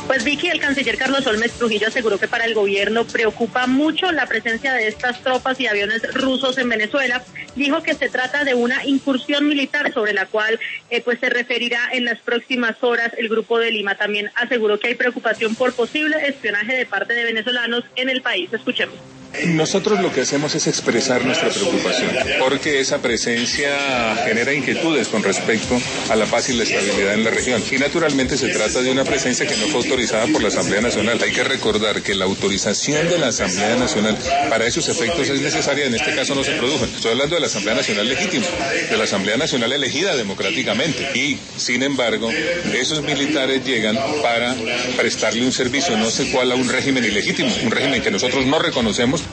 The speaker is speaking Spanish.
Pues Vicky, el canciller Carlos Holmes Trujillo aseguró que para el gobierno preocupa mucho la presencia de estas tropas y aviones rusos en Venezuela. Dijo que se trata de una incursión militar sobre la cual pues se referirá en las próximas horas el Grupo de Lima. También aseguró que hay preocupación por posible espionaje de parte de venezolanos en el país. Escuchemos. Nosotros lo que hacemos es expresar nuestra preocupación, porque esa presencia genera inquietudes con respecto a la paz y la estabilidad en la región. Y naturalmente se trata de una presencia que no fue autorizada por la Asamblea Nacional. Hay que recordar que la autorización de la Asamblea Nacional para esos efectos es necesaria, en este caso no se produjo. Estoy hablando de la Asamblea Nacional legítima, de la Asamblea Nacional elegida democráticamente. Y, sin embargo, esos militares llegan para prestarle un servicio, no sé cuál, a un régimen ilegítimo, un régimen que nosotros no reconocemos